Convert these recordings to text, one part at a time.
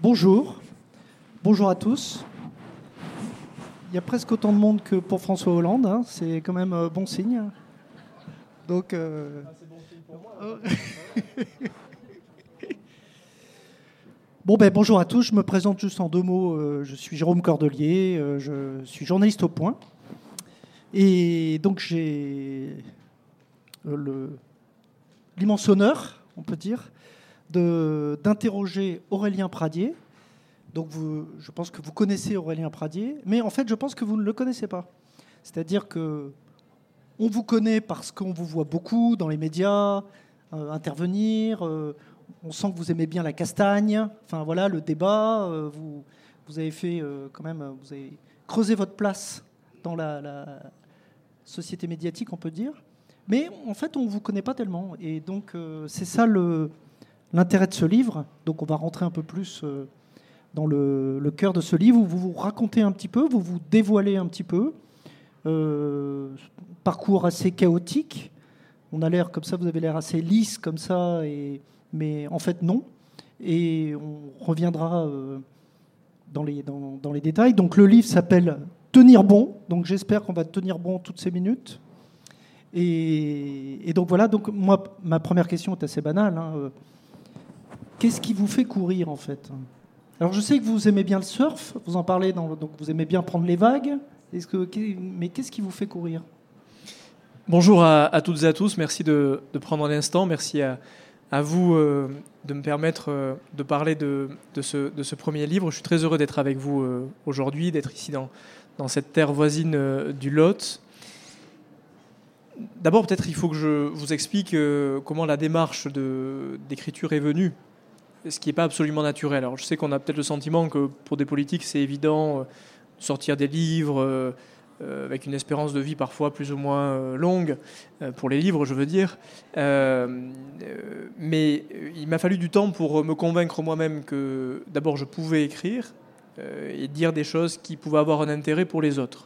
Bonjour, bonjour à tous. Il y a presque autant de monde que pour François Hollande, hein. C'est quand même bon signe. Donc, c'est bon signe pour moi. Bonjour à tous, je me présente juste en 2 mots. Je suis Jérôme Cordelier, je suis journaliste au Point. Et donc j'ai l'immense honneur, on peut dire, d'interroger Aurélien Pradier. Donc je pense que vous connaissez Aurélien Pradier, mais en fait je pense que vous ne le connaissez pas. C'est-à-dire que on vous connaît parce qu'on vous voit beaucoup dans les médias intervenir. On sent que vous aimez bien la castagne. Enfin voilà, le débat. Vous avez fait quand même, vous avez creusé votre place dans la société médiatique, on peut dire. Mais en fait, on ne vous connaît pas tellement. Et donc c'est ça l'intérêt de ce livre. Donc on va rentrer un peu plus dans le cœur de ce livre, où vous vous racontez un petit peu, vous vous dévoilez un petit peu. Parcours assez chaotique. On a l'air comme ça, vous avez l'air assez lisse comme ça, mais en fait non. Et on reviendra dans les détails. Donc le livre s'appelle Tenir bon. Donc j'espère qu'on va tenir bon toutes ces minutes. Et donc voilà. Donc moi, ma première question est assez banale. Qu'est-ce qui vous fait courir en fait ? Alors je sais que vous aimez bien le surf. Vous en parlez donc vous aimez bien prendre les vagues. Mais qu'est-ce qui vous fait courir ? Bonjour à toutes et à tous, merci de prendre un instant, merci à vous de me permettre de parler de ce premier livre. Je suis très heureux d'être avec vous aujourd'hui, d'être ici dans cette terre voisine du Lot. D'abord, peut-être il faut que je vous explique comment la démarche d'écriture est venue, ce qui n'est pas absolument naturel. Alors je sais qu'on a peut-être le sentiment que pour des politiques c'est évident sortir des livres avec une espérance de vie parfois plus ou moins longue, pour les livres je veux dire. Mais il m'a fallu du temps pour me convaincre moi-même que d'abord je pouvais écrire et dire des choses qui pouvaient avoir un intérêt pour les autres.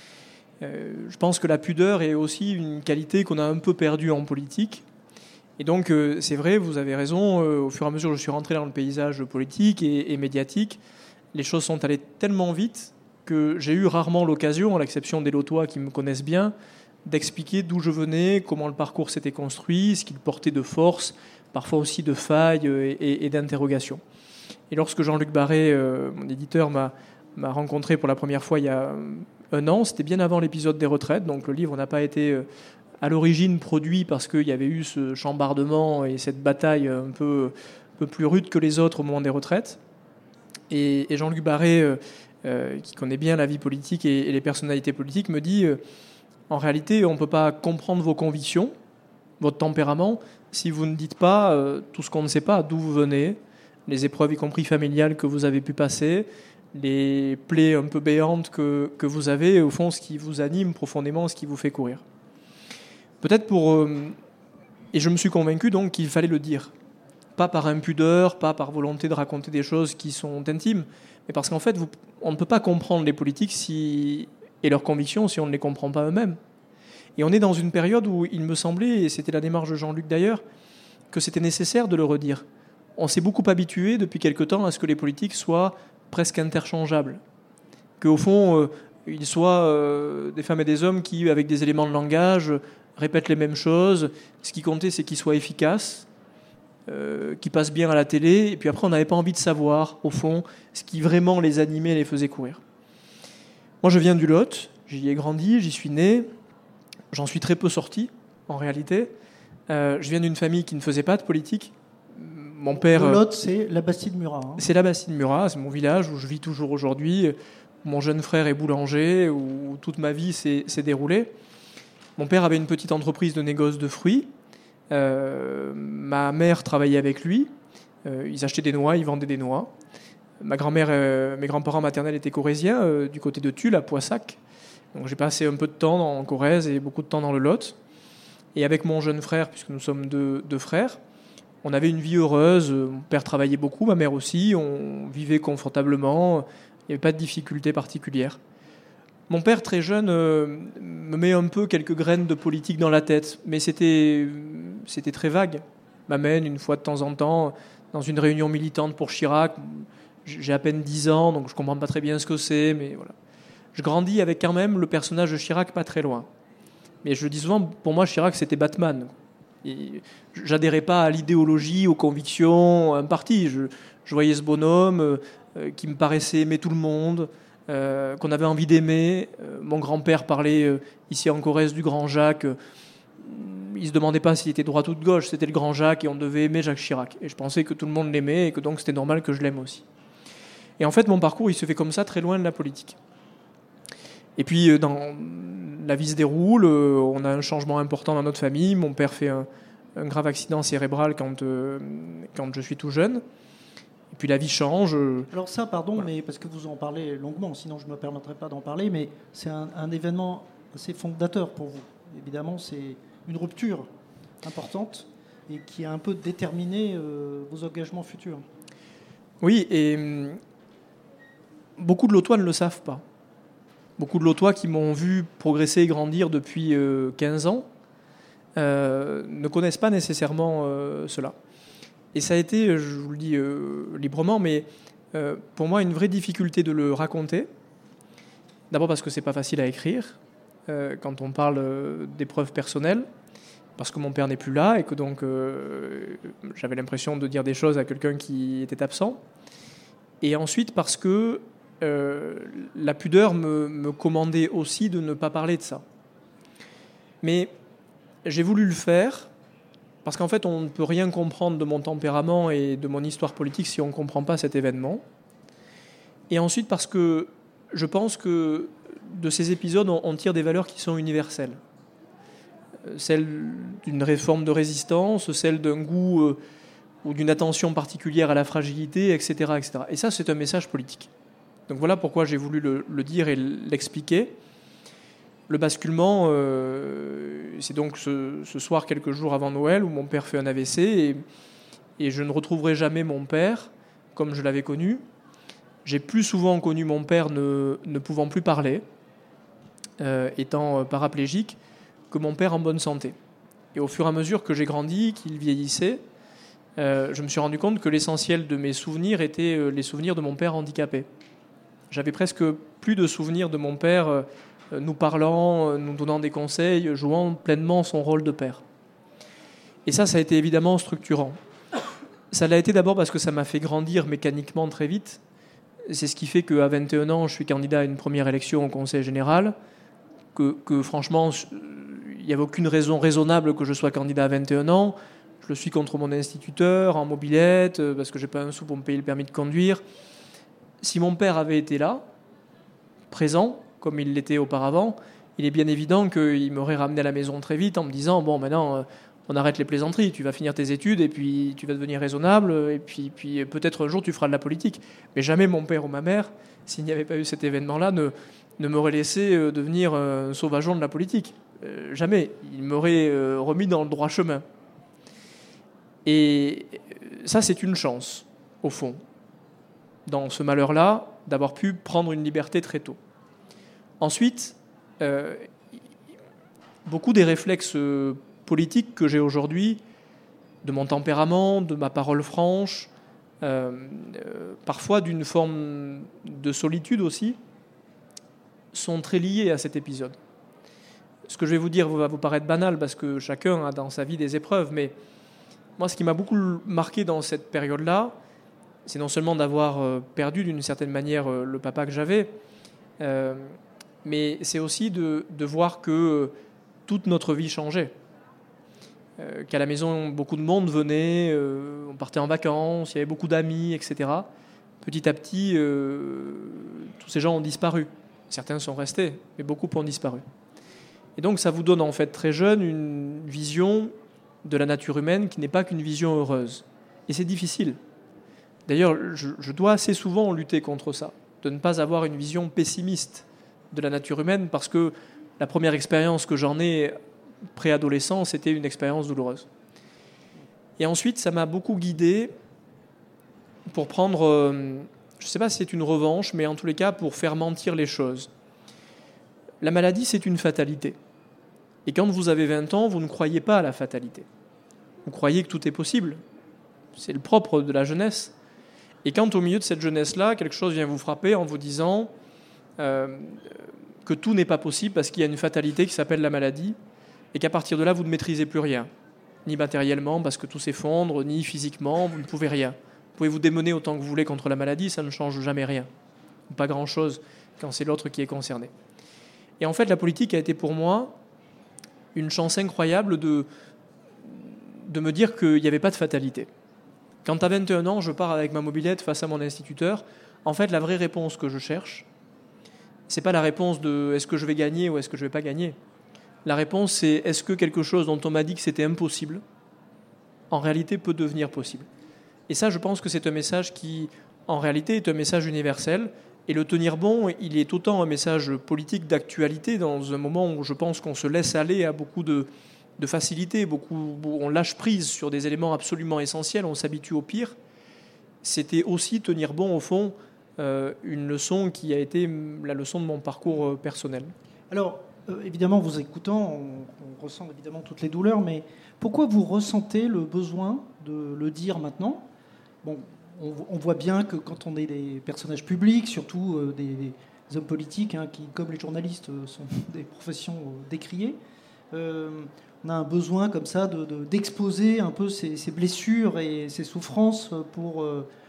Je pense que la pudeur est aussi une qualité qu'on a un peu perdue en politique. Et donc c'est vrai, vous avez raison, au fur et à mesure que je suis rentré dans le paysage politique et médiatique, les choses sont allées tellement vite que j'ai eu rarement l'occasion, à l'exception des Lotois qui me connaissent bien, d'expliquer d'où je venais, comment le parcours s'était construit, ce qu'il portait de force, parfois aussi de failles et d'interrogations. Et lorsque Jean-Luc Barré, mon éditeur, m'a rencontré pour la première fois il y a 1 an, c'était bien avant l'épisode des retraites, donc le livre n'a pas été à l'origine produit parce qu'il y avait eu ce chambardement et cette bataille un peu plus rude que les autres au moment des retraites. Et Jean-Luc Barré, qui connaît bien la vie politique et les personnalités politiques, me dit en réalité, on ne peut pas comprendre vos convictions, votre tempérament, si vous ne dites pas tout ce qu'on ne sait pas, d'où vous venez, les épreuves, y compris familiales, que vous avez pu passer, les plaies un peu béantes que vous avez, et au fond, ce qui vous anime profondément, ce qui vous fait courir. Peut-être et je me suis convaincu donc qu'il fallait le dire. Pas par impudeur, pas par volonté de raconter des choses qui sont intimes, mais parce qu'en fait, on ne peut pas comprendre les politiques et leurs convictions si on ne les comprend pas eux-mêmes. Et on est dans une période où il me semblait, et c'était la démarche de Jean-Luc d'ailleurs, que c'était nécessaire de le redire. On s'est beaucoup habitué depuis quelque temps à ce que les politiques soient presque interchangeables. Qu'au fond, ils soient des femmes et des hommes qui, avec des éléments de langage, répètent les mêmes choses. Ce qui comptait, c'est qu'ils soient efficaces, qui passent bien à la télé, et puis après on n'avait pas envie de savoir, au fond, ce qui vraiment les animait et les faisait courir. Moi je viens du Lot, j'y ai grandi, j'y suis né, j'en suis très peu sorti, en réalité. Je viens d'une famille qui ne faisait pas de politique. Mon père, le Lot, c'est la Bastide-Murat. C'est la Bastide-Murat, c'est mon village où je vis toujours aujourd'hui, où mon jeune frère est boulanger, où toute ma vie s'est déroulée. Mon père avait une petite entreprise de négoce de fruits. Ma mère travaillait avec lui. Ils achetaient des noix, ils vendaient des noix. Ma grand-mère, mes grands-parents maternels étaient corréziens, du côté de Tulle, à Poissac. Donc j'ai passé un peu de temps en Corrèze et beaucoup de temps dans le Lot. Et avec mon jeune frère, puisque nous sommes deux frères, on avait une vie heureuse. Mon père travaillait beaucoup, ma mère aussi. On vivait confortablement. Il n'y avait pas de difficultés particulières. Mon père, très jeune, me met un peu quelques graines de politique dans la tête, mais c'était très vague. M'amène une fois de temps en temps dans une réunion militante pour Chirac. J'ai à peine 10 ans, donc je comprends pas très bien ce que c'est, mais voilà. Je grandis avec quand même le personnage de Chirac pas très loin. Mais je le dis souvent, pour moi, Chirac, c'était Batman. Et j'adhérais pas à l'idéologie, aux convictions, à un parti. Je voyais ce bonhomme qui me paraissait aimer tout le monde, qu'on avait envie d'aimer. Mon grand-père parlait ici en Corrèze du Grand Jacques. Il se demandait pas s'il était droite ou de gauche, c'était le Grand Jacques et on devait aimer Jacques Chirac. Et je pensais que tout le monde l'aimait et que donc c'était normal que je l'aime aussi. Et en fait, mon parcours, il se fait comme ça, très loin de la politique. Et puis, dans la vie se déroule, on a un changement important dans notre famille. Mon père fait un grave accident cérébral quand je suis tout jeune. Et puis la vie change. Alors ça, pardon, mais parce que vous en parlez longuement, sinon je ne me permettrai pas d'en parler, mais c'est un événement assez fondateur pour vous. Évidemment, c'est une rupture importante et qui a un peu déterminé vos engagements futurs. Oui, et beaucoup de Lotois ne le savent pas. Beaucoup de Lotois qui m'ont vu progresser et grandir depuis 15 ans ne connaissent pas nécessairement cela. Et ça a été, je vous le dis librement, mais pour moi une vraie difficulté de le raconter. D'abord parce que c'est pas facile à écrire quand on parle d'épreuves personnelles, parce que mon père n'est plus là et que donc j'avais l'impression de dire des choses à quelqu'un qui était absent. Et ensuite parce que la pudeur me commandait aussi de ne pas parler de ça. Mais j'ai voulu le faire parce qu'en fait, on ne peut rien comprendre de mon tempérament et de mon histoire politique si on ne comprend pas cet événement. Et ensuite parce que je pense que de ces épisodes, on tire des valeurs qui sont universelles. Celle d'une réforme de résistance, celle d'un goût ou d'une attention particulière à la fragilité, etc., etc. Et ça, c'est un message politique. Donc voilà pourquoi j'ai voulu le dire et l'expliquer. Le basculement, c'est donc ce soir, quelques jours avant Noël, où mon père fait un AVC et je ne retrouverai jamais mon père comme je l'avais connu. J'ai plus souvent connu mon père ne pouvant plus parler, étant paraplégique, que mon père en bonne santé. Et au fur et à mesure que j'ai grandi, qu'il vieillissait, je me suis rendu compte que l'essentiel de mes souvenirs étaient les souvenirs de mon père handicapé. J'avais presque plus de souvenirs de mon père nous parlant, nous donnant des conseils, jouant pleinement son rôle de père. Et ça a été évidemment structurant. Ça l'a été d'abord parce que ça m'a fait grandir mécaniquement très vite. C'est ce qui fait qu'à 21 ans, je suis candidat à une première élection au Conseil général, que franchement, il n'y avait aucune raison raisonnable que je sois candidat à 21 ans. Je le suis contre mon instituteur, en mobilette, parce que je n'ai pas un sou pour me payer le permis de conduire. Si mon père avait été là, présent, comme il l'était auparavant, il est bien évident qu'il m'aurait ramené à la maison très vite en me disant « Bon, maintenant, on arrête les plaisanteries, tu vas finir tes études et puis tu vas devenir raisonnable et puis peut-être un jour tu feras de la politique. » Mais jamais mon père ou ma mère, s'il n'y avait pas eu cet événement-là, ne m'aurait laissé devenir un sauvageon de la politique. Jamais. Il m'aurait remis dans le droit chemin. Et ça, c'est une chance, au fond, dans ce malheur-là, d'avoir pu prendre une liberté très tôt. Ensuite, beaucoup des réflexes politiques que j'ai aujourd'hui, de mon tempérament, de ma parole franche, parfois d'une forme de solitude aussi, sont très liés à cet épisode. Ce que je vais vous dire va vous paraître banal parce que chacun a dans sa vie des épreuves, mais moi, ce qui m'a beaucoup marqué dans cette période-là, c'est non seulement d'avoir perdu d'une certaine manière le papa que j'avais, mais c'est aussi de voir que toute notre vie changeait. Qu'à la maison, beaucoup de monde venait, on partait en vacances, il y avait beaucoup d'amis, etc. Petit à petit, tous ces gens ont disparu. Certains sont restés, mais beaucoup ont disparu. Et donc ça vous donne en fait très jeune une vision de la nature humaine qui n'est pas qu'une vision heureuse. Et c'est difficile. D'ailleurs, je dois assez souvent lutter contre ça, de ne pas avoir une vision pessimiste de la nature humaine, parce que la première expérience que j'en ai préadolescent, c'était une expérience douloureuse. Et ensuite, ça m'a beaucoup guidé pour prendre, je ne sais pas si c'est une revanche, mais en tous les cas, pour faire mentir les choses. La maladie, c'est une fatalité. Et quand vous avez 20 ans, vous ne croyez pas à la fatalité. Vous croyez que tout est possible. C'est le propre de la jeunesse. Et quand au milieu de cette jeunesse-là, quelque chose vient vous frapper en vous disant que tout n'est pas possible parce qu'il y a une fatalité qui s'appelle la maladie, et qu'à partir de là, vous ne maîtrisez plus rien, ni matériellement parce que tout s'effondre, ni physiquement, vous ne pouvez rien. Vous pouvez vous démener autant que vous voulez contre la maladie, ça ne change jamais rien, ou pas grand-chose quand c'est l'autre qui est concerné. Et en fait, la politique a été pour moi une chance incroyable de me dire qu'il n'y avait pas de fatalité. Quand à 21 ans, je pars avec ma mobilette face à mon instituteur, en fait, la vraie réponse que je cherche, c'est pas la réponse de est-ce que je vais gagner ou est-ce que je vais pas gagner. La réponse, c'est est-ce que quelque chose dont on m'a dit que c'était impossible, en réalité peut devenir possible. Et ça, je pense que c'est un message qui, en réalité, est un message universel. Et le tenir bon, il est autant un message politique d'actualité dans un moment où je pense qu'on se laisse aller à beaucoup de facilité, on lâche prise sur des éléments absolument essentiels, on s'habitue au pire. C'était aussi tenir bon, au fond, une leçon qui a été la leçon de mon parcours personnel. Alors, évidemment, vous écoutant, on ressent évidemment toutes les douleurs, mais pourquoi vous ressentez le besoin de le dire maintenant ? Bon, on voit bien que quand on est des personnages publics, surtout des hommes politiques, qui, comme les journalistes, sont des professions décriées, on a un besoin comme ça d'exposer un peu ces blessures et ces souffrances pour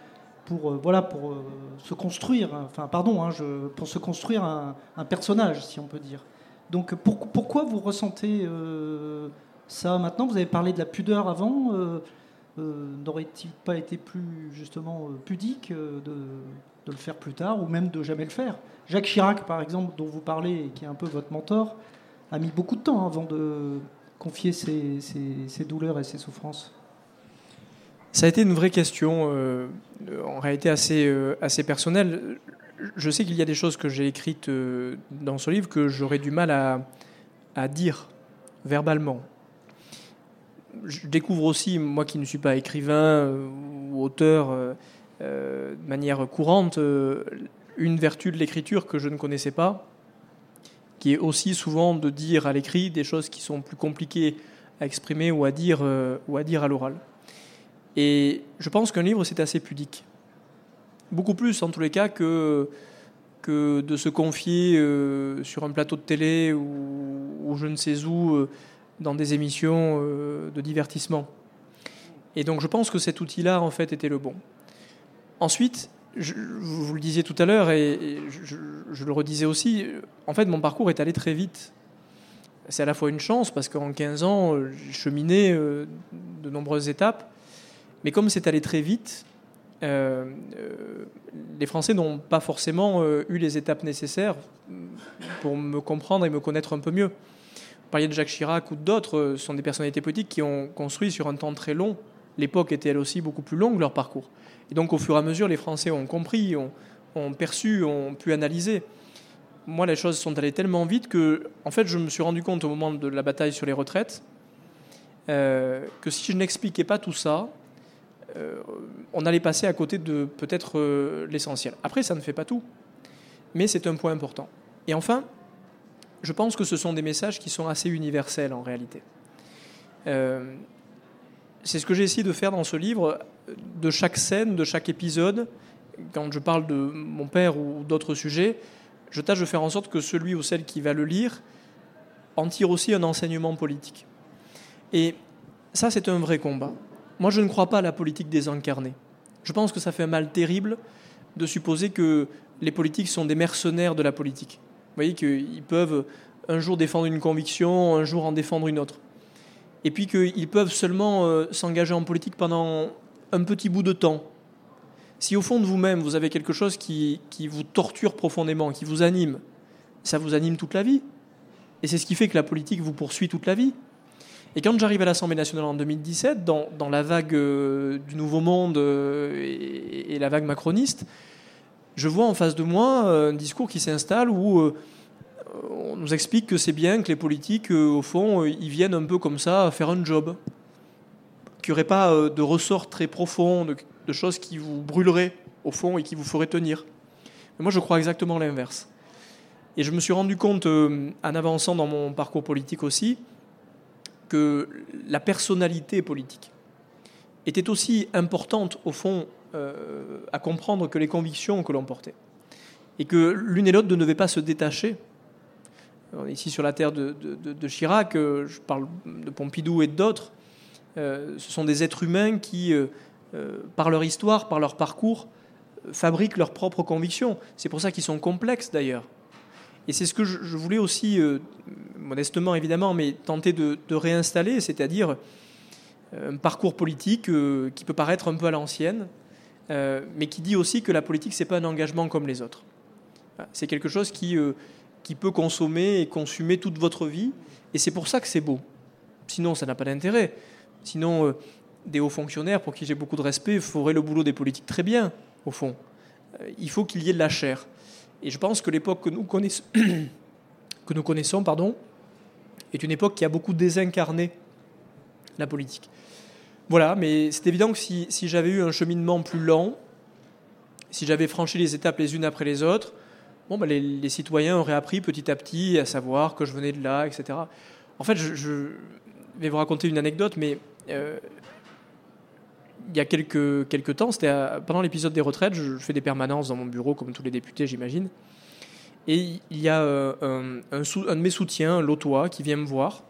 se construire, pour se construire un personnage, si on peut dire. Donc pourquoi vous ressentez ça maintenant ? Vous avez parlé de la pudeur avant. N'aurait-il pas été plus justement pudique de le faire plus tard ou même de jamais le faire ? Jacques Chirac, par exemple, dont vous parlez et qui est un peu votre mentor, a mis beaucoup de temps avant de confier ses douleurs et ses souffrances. Ça a été une vraie question, en réalité assez personnelle. Je sais qu'il y a des choses que j'ai écrites dans ce livre que j'aurais du mal à dire verbalement. Je découvre aussi, moi qui ne suis pas écrivain ou auteur de manière courante, une vertu de l'écriture que je ne connaissais pas, qui est aussi souvent de dire à l'écrit des choses qui sont plus compliquées à exprimer ou à dire à l'oral. Et je pense qu'un livre, c'est assez pudique. Beaucoup plus, en tous les cas, que de se confier sur un plateau de télé ou je ne sais où, dans des émissions de divertissement. Et donc je pense que cet outil-là, en fait, était le bon. Ensuite, vous le disiez tout à l'heure, et je le redisais aussi, en fait, mon parcours est allé très vite. C'est à la fois une chance, parce qu'en 15 ans, j'ai cheminé de nombreuses étapes, mais comme c'est allé très vite, les Français n'ont pas forcément eu les étapes nécessaires pour me comprendre et me connaître un peu mieux. Vous parliez de Jacques Chirac ou d'autres, ce sont des personnalités politiques qui ont construit sur un temps très long. L'époque était elle aussi beaucoup plus longue, leur parcours. Et donc au fur et à mesure, les Français ont compris, ont perçu, ont pu analyser. Moi, les choses sont allées tellement vite que, en fait, je me suis rendu compte au moment de la bataille sur les retraites que si je n'expliquais pas tout ça, on allait passer à côté de peut-être l'essentiel. Après, ça ne fait pas tout, mais c'est un point important. Et enfin, je pense que ce sont des messages qui sont assez universels en réalité. C'est ce que j'ai essayé de faire dans ce livre, de chaque scène, de chaque épisode. Quand je parle de mon père ou d'autres sujets, je tâche de faire en sorte que celui ou celle qui va le lire en tire aussi un enseignement politique. Et ça, c'est un vrai combat. Moi, je ne crois pas à la politique désincarnée. Je pense que ça fait un mal terrible de supposer que les politiques sont des mercenaires de la politique. Vous voyez qu'ils peuvent un jour défendre une conviction, un jour en défendre une autre. Et puis qu'ils peuvent seulement s'engager en politique pendant un petit bout de temps. Si au fond de vous-même, vous avez quelque chose qui vous torture profondément, qui vous anime, ça vous anime toute la vie. Et c'est ce qui fait que la politique vous poursuit toute la vie. Et quand j'arrive à l'Assemblée nationale en 2017, dans la vague du Nouveau Monde et la vague macroniste, je vois en face de moi un discours qui s'installe où on nous explique que c'est bien que les politiques, au fond, ils viennent un peu comme ça faire un job, qu'il n'y aurait pas de ressort très profond, de choses qui vous brûleraient, au fond, et qui vous feraient tenir. Mais moi, je crois exactement l'inverse. Et je me suis rendu compte, en avançant dans mon parcours politique aussi, que la personnalité politique était aussi importante, au fond, à comprendre que les convictions que l'on portait. Et que l'une et l'autre ne devaient pas se détacher. On est ici sur la terre de Chirac, je parle de Pompidou et d'autres. Ce sont des êtres humains qui, par leur histoire, par leur parcours, fabriquent leurs propres convictions. C'est pour ça qu'ils sont complexes d'ailleurs. Et c'est ce que je voulais aussi, modestement évidemment, mais tenter de réinstaller, c'est-à-dire un parcours politique qui peut paraître un peu à l'ancienne, mais qui dit aussi que la politique, ce n'est pas un engagement comme les autres. C'est quelque chose qui peut consommer et consumer toute votre vie, et c'est pour ça que c'est beau. Sinon, ça n'a pas d'intérêt. Sinon, des hauts fonctionnaires, pour qui j'ai beaucoup de respect, feraient le boulot des politiques très bien, au fond. Il faut qu'il y ait de la chair. Et je pense que l'époque que nous connaissons, est une époque qui a beaucoup désincarné la politique. Voilà, mais c'est évident que si j'avais eu un cheminement plus lent, si j'avais franchi les étapes les unes après les autres, les citoyens auraient appris petit à petit à savoir que je venais de là, etc. En fait, je vais vous raconter une anecdote, mais il y a quelques temps, c'était pendant l'épisode des retraites, je fais des permanences dans mon bureau, comme tous les députés, j'imagine. Et il y a un de mes soutiens, l'Autois, qui vient me voir.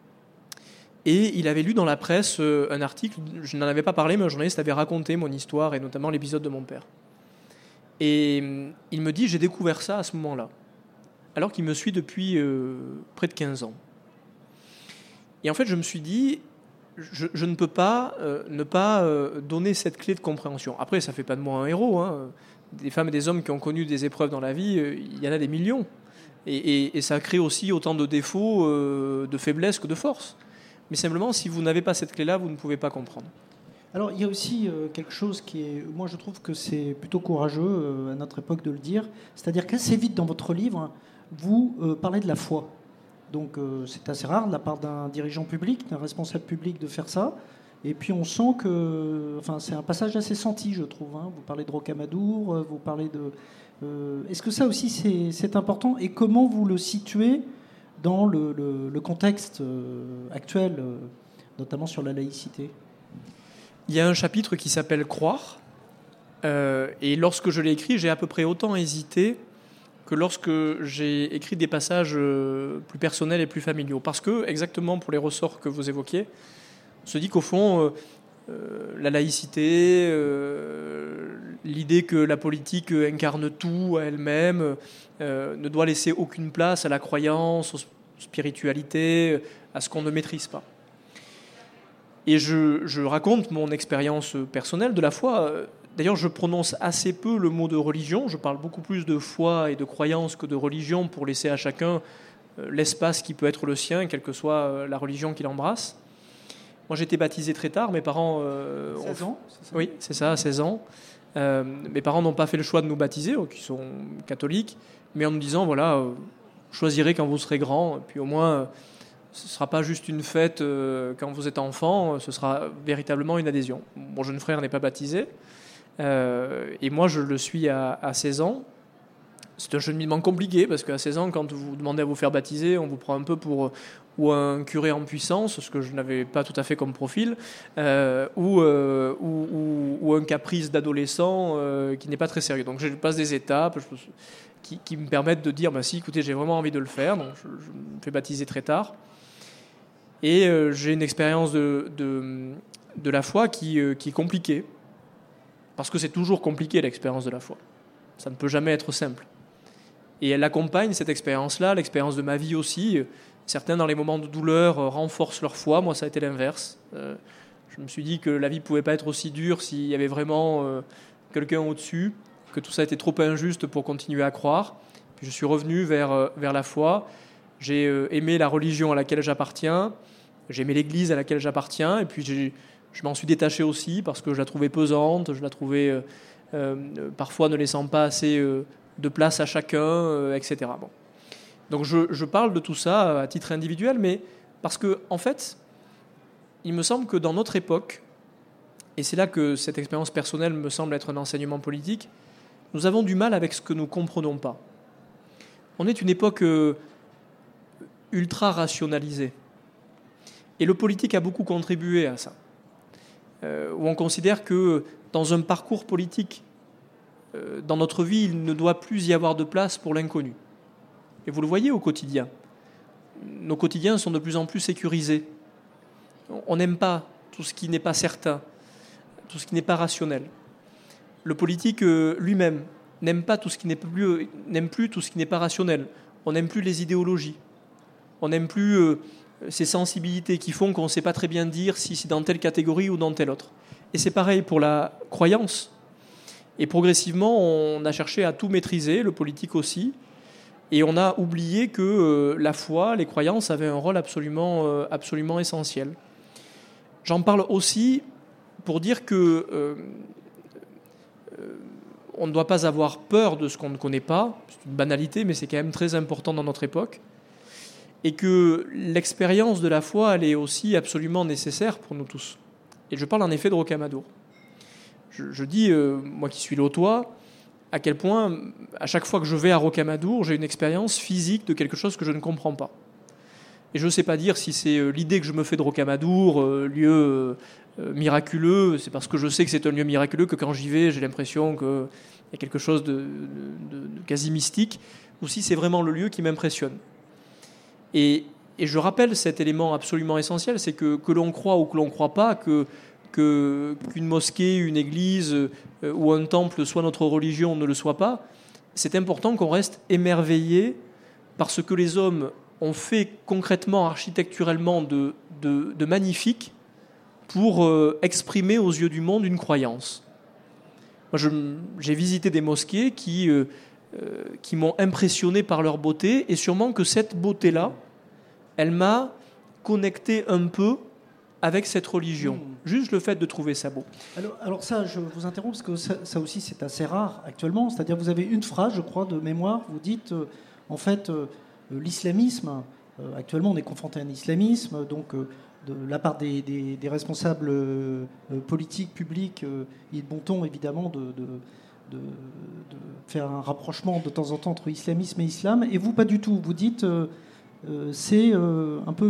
Et il avait lu dans la presse un article, je n'en avais pas parlé, mais un journaliste avait raconté mon histoire, et notamment l'épisode de mon père. Et il me dit, j'ai découvert ça à ce moment-là, alors qu'il me suit depuis près de 15 ans. Et en fait, je me suis dit, je ne peux pas ne pas donner cette clé de compréhension. Après, ça ne fait pas de moi un héros. Hein. Des femmes et des hommes qui ont connu des épreuves dans la vie, il y en a des millions. Et ça crée aussi autant de défauts, de faiblesses que de forces. Mais simplement, si vous n'avez pas cette clé-là, vous ne pouvez pas comprendre. Alors, il y a aussi quelque chose qui est... Moi, je trouve que c'est plutôt courageux à notre époque de le dire. C'est-à-dire qu'assez vite dans votre livre, vous parlez de la foi. Donc, c'est assez rare de la part d'un dirigeant public, d'un responsable public de faire ça. Et puis, on sent que... Enfin, c'est un passage assez senti, je trouve. Hein. Vous parlez de Rocamadour, vous parlez de... Est-ce que ça aussi, c'est important? Et comment vous le situez dans le contexte actuel, notamment sur la laïcité? Il y a un chapitre qui s'appelle « Croire ». Et lorsque je l'ai écrit, j'ai à peu près autant hésité que lorsque j'ai écrit des passages plus personnels et plus familiaux. Parce que, exactement pour les ressorts que vous évoquiez, on se dit qu'au fond, la laïcité, l'idée que la politique incarne tout à elle-même, ne doit laisser aucune place à la croyance, aux spiritualités, à ce qu'on ne maîtrise pas. Et je raconte mon expérience personnelle de la foi. D'ailleurs, je prononce assez peu le mot de religion. Je parle beaucoup plus de foi et de croyance que de religion pour laisser à chacun l'espace qui peut être le sien, quelle que soit la religion qu'il embrasse. Moi, j'ai été baptisé très tard. Mes parents... 16 ans, c'est ça ? Oui, c'est ça, à 16 ans. Mes parents n'ont pas fait le choix de nous baptiser, qui sont catholiques, mais en nous disant, voilà, choisirez quand vous serez grand, puis au moins... ce ne sera pas juste une fête quand vous êtes enfant, ce sera véritablement une adhésion. Mon jeune frère n'est pas baptisé, et moi je le suis à 16 ans. C'est un cheminement compliqué, parce qu'à 16 ans, quand vous demandez à vous faire baptiser, on vous prend un peu pour ou un curé en puissance, ce que je n'avais pas tout à fait comme profil, ou un caprice d'adolescent qui n'est pas très sérieux. Donc je passe des étapes qui me permettent de dire, si, écoutez, j'ai vraiment envie de le faire, donc je me fais baptiser très tard. Et j'ai une expérience de la foi qui est compliquée. Parce que c'est toujours compliqué, l'expérience de la foi. Ça ne peut jamais être simple. Et elle accompagne cette expérience-là, l'expérience de ma vie aussi. Certains, dans les moments de douleur, renforcent leur foi. Moi, ça a été l'inverse. Je me suis dit que la vie ne pouvait pas être aussi dure s'il y avait vraiment quelqu'un au-dessus, que tout ça était trop injuste pour continuer à croire. Puis je suis revenu vers la foi. J'ai aimé la religion à laquelle j'appartiens, j'ai aimé l'église à laquelle j'appartiens, et puis je m'en suis détaché aussi parce que je la trouvais pesante, je la trouvais parfois ne laissant pas assez de place à chacun, etc. Bon. Donc je parle de tout ça à titre individuel, mais parce que, en fait, il me semble que dans notre époque, et c'est là que cette expérience personnelle me semble être un enseignement politique, nous avons du mal avec ce que nous ne comprenons pas. On est une époque... ultra rationalisé. Et le politique a beaucoup contribué à ça. Où on considère que dans un parcours politique, dans notre vie, il ne doit plus y avoir de place pour l'inconnu. Et vous le voyez au quotidien. Nos quotidiens sont de plus en plus sécurisés. On n'aime pas tout ce qui n'est pas certain, tout ce qui n'est pas rationnel. Le politique lui-même n'aime pas tout ce qui n'aime plus tout ce qui n'est pas rationnel. On n'aime plus les idéologies. On n'aime plus ces sensibilités qui font qu'on ne sait pas très bien dire si c'est dans telle catégorie ou dans telle autre. Et c'est pareil pour la croyance. Et progressivement, on a cherché à tout maîtriser, le politique aussi. Et on a oublié que la foi, les croyances avaient un rôle absolument essentiel. J'en parle aussi pour dire que on ne doit pas avoir peur de ce qu'on ne connaît pas. C'est une banalité, mais c'est quand même très important dans notre époque. Et que l'expérience de la foi, elle est aussi absolument nécessaire pour nous tous. Et je parle en effet de Rocamadour. Je dis, moi qui suis lotois, à quel point, à chaque fois que je vais à Rocamadour, j'ai une expérience physique de quelque chose que je ne comprends pas. Et je ne sais pas dire si c'est l'idée que je me fais de Rocamadour, lieu miraculeux, c'est parce que je sais que c'est un lieu miraculeux que quand j'y vais, j'ai l'impression qu'il y a quelque chose de quasi mystique, ou si c'est vraiment le lieu qui m'impressionne. Et je rappelle cet élément absolument essentiel, c'est que l'on croit ou que l'on ne croit pas, qu'une mosquée, une église ou un temple soit notre religion, ne le soit pas, c'est important qu'on reste émerveillé par ce que les hommes ont fait concrètement, architecturellement de magnifique pour exprimer aux yeux du monde une croyance. Moi, j'ai visité des mosquées qui m'ont impressionné par leur beauté, et sûrement que cette beauté-là, elle m'a connecté un peu avec cette religion. Juste le fait de trouver ça beau. Alors ça, je vous interromps, parce que ça aussi, c'est assez rare actuellement. C'est-à-dire, vous avez une phrase, je crois, de mémoire, vous dites, en fait, l'islamisme, actuellement, on est confronté à un islamisme, donc de la part des responsables politiques, publics, il est de bon ton, évidemment, de faire un rapprochement de temps en temps entre islamisme et islam. Et vous, pas du tout. Vous dites, c'est un peu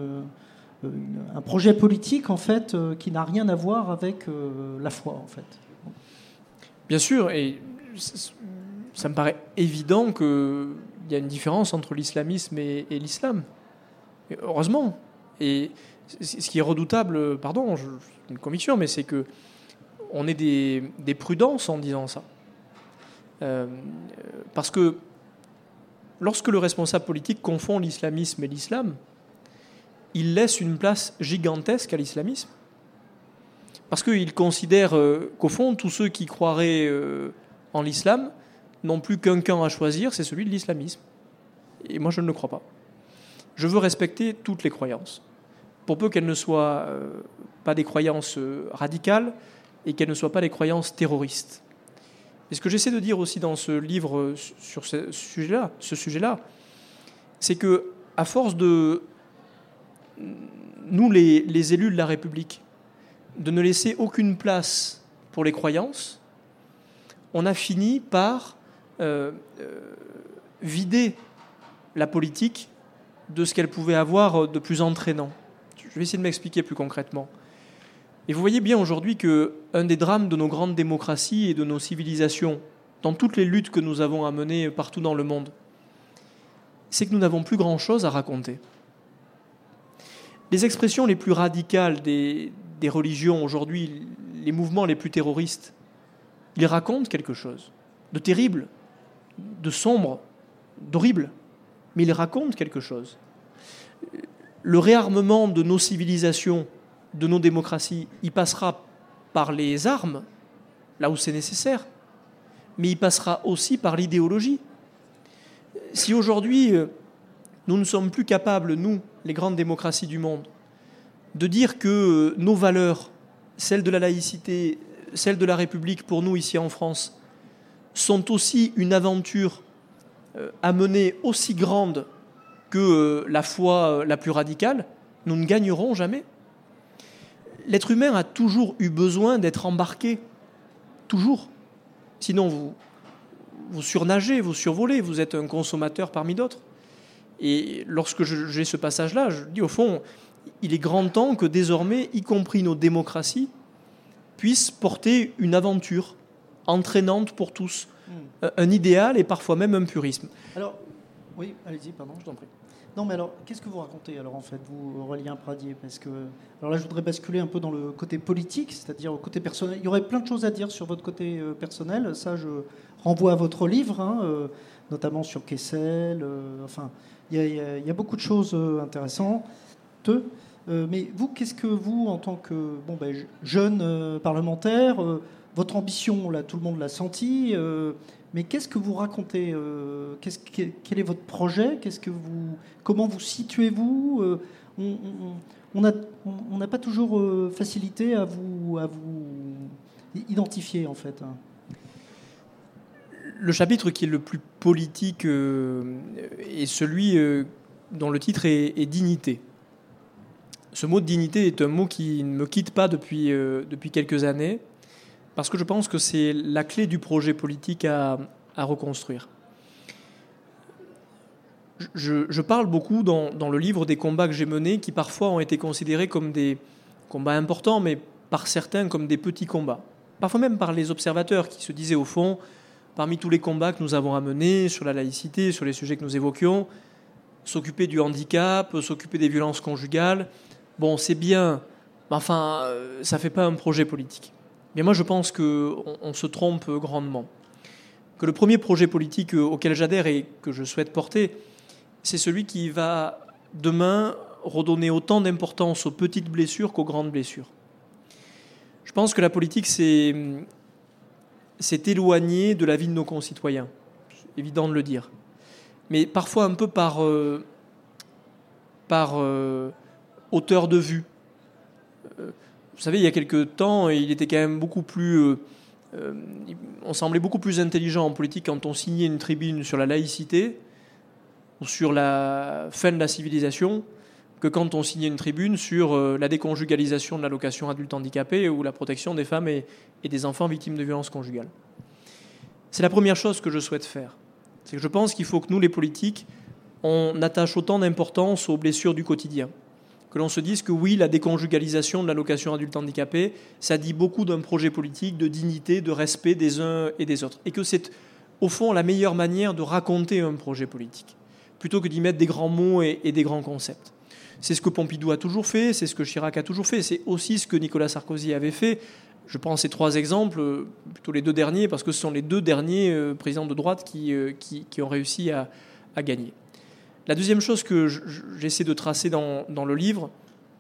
un projet politique, en fait, qui n'a rien à voir avec la foi, en fait. Bien sûr, et ça me paraît évident qu'il y a une différence entre l'islamisme et l'islam. Et heureusement. Et ce qui est redoutable, pardon, c'est une conviction, mais c'est qu'on ait des prudences en disant ça. Parce que lorsque le responsable politique confond l'islamisme et l'islam, il laisse une place gigantesque à l'islamisme. Parce qu'il considère qu'au fond, tous ceux qui croiraient en l'islam n'ont plus qu'un camp à choisir, c'est celui de l'islamisme. Et moi, je ne le crois pas. Je veux respecter toutes les croyances, pour peu qu'elles ne soient pas des croyances radicales et qu'elles ne soient pas des croyances terroristes. Et ce que j'essaie de dire aussi dans ce livre sur ce sujet-là, c'est que à force de nous, les élus de la République, de ne laisser aucune place pour les croyances, on a fini par vider la politique de ce qu'elle pouvait avoir de plus entraînant. Je vais essayer de m'expliquer plus concrètement. Et vous voyez bien aujourd'hui qu'un des drames de nos grandes démocraties et de nos civilisations, dans toutes les luttes que nous avons à mener partout dans le monde, c'est que nous n'avons plus grand-chose à raconter. Les expressions les plus radicales des religions aujourd'hui, les mouvements les plus terroristes, ils racontent quelque chose de terrible, de sombre, d'horrible, mais ils racontent quelque chose. Le réarmement de nos civilisations, de nos démocraties, il passera par les armes, là où c'est nécessaire, mais il passera aussi par l'idéologie. Si aujourd'hui, nous ne sommes plus capables, nous, les grandes démocraties du monde, de dire que nos valeurs, celles de la laïcité, celles de la République pour nous ici en France, sont aussi une aventure à mener aussi grande que la foi la plus radicale, nous ne gagnerons jamais. L'être humain a toujours eu besoin d'être embarqué, toujours. Sinon, vous surnagez, vous survolez, vous êtes un consommateur parmi d'autres. Et lorsque j'ai ce passage-là, je dis au fond, il est grand temps que désormais, y compris nos démocraties, puisse porter une aventure entraînante pour tous, un idéal et parfois même un purisme. Alors, oui, allez-y, pardon, je t'en prie. Non, mais alors, qu'est-ce que vous racontez, alors, en fait, vous, Aurélien Pradié? Parce que, alors là, je voudrais basculer un peu dans le côté politique, c'est-à-dire au côté personnel. Il y aurait plein de choses à dire sur votre côté personnel. Ça, je renvoie à votre livre, notamment sur Kessel. Enfin, il y a beaucoup de choses intéressantes. Mais vous, qu'est-ce que vous, en tant que jeune parlementaire, votre ambition, là, tout le monde l'a senti, mais qu'est-ce que vous racontez quel est votre projet? Comment vous situez-vous? On n'a pas toujours facilité à vous identifier, en fait. Le chapitre qui est le plus politique est celui dont le titre est dignité. Ce mot de dignité est un mot qui ne me quitte pas depuis quelques années, parce que je pense que c'est la clé du projet politique à reconstruire. Je parle beaucoup dans le livre des combats que j'ai menés, qui parfois ont été considérés comme des combats importants, mais par certains comme des petits combats. Parfois même par les observateurs qui se disaient au fond, parmi tous les combats que nous avons à mener sur la laïcité, sur les sujets que nous évoquions, s'occuper du handicap, s'occuper des violences conjugales, bon, c'est bien, mais enfin, ça ne fait pas un projet politique. Mais moi, je pense qu'on se trompe grandement. Que le premier projet politique auquel j'adhère et que je souhaite porter, c'est celui qui va, demain, redonner autant d'importance aux petites blessures qu'aux grandes blessures. Je pense que la politique, c'est éloigné de la vie de nos concitoyens. C'est évident de le dire. Mais parfois un peu par hauteur de vue. Vous savez, il y a quelques temps, il était quand même beaucoup plus... on semblait beaucoup plus intelligent en politique quand on signait une tribune sur la laïcité ou sur la fin de la civilisation que quand on signait une tribune sur la déconjugalisation de l'allocation adulte handicapé ou la protection des femmes et des enfants victimes de violences conjugales. C'est la première chose que je souhaite faire. C'est que je pense qu'il faut que nous, les politiques, on attache autant d'importance aux blessures du quotidien. Que l'on se dise que oui, la déconjugalisation de l'allocation adulte handicapé, ça dit beaucoup d'un projet politique, de dignité, de respect des uns et des autres. Et que c'est, au fond, la meilleure manière de raconter un projet politique, plutôt que d'y mettre des grands mots et des grands concepts. C'est ce que Pompidou a toujours fait, c'est ce que Chirac a toujours fait, c'est aussi ce que Nicolas Sarkozy avait fait. Je prends ces trois exemples, plutôt les deux derniers, parce que ce sont les deux derniers présidents de droite qui ont réussi à gagner. La deuxième chose que j'essaie de tracer dans le livre,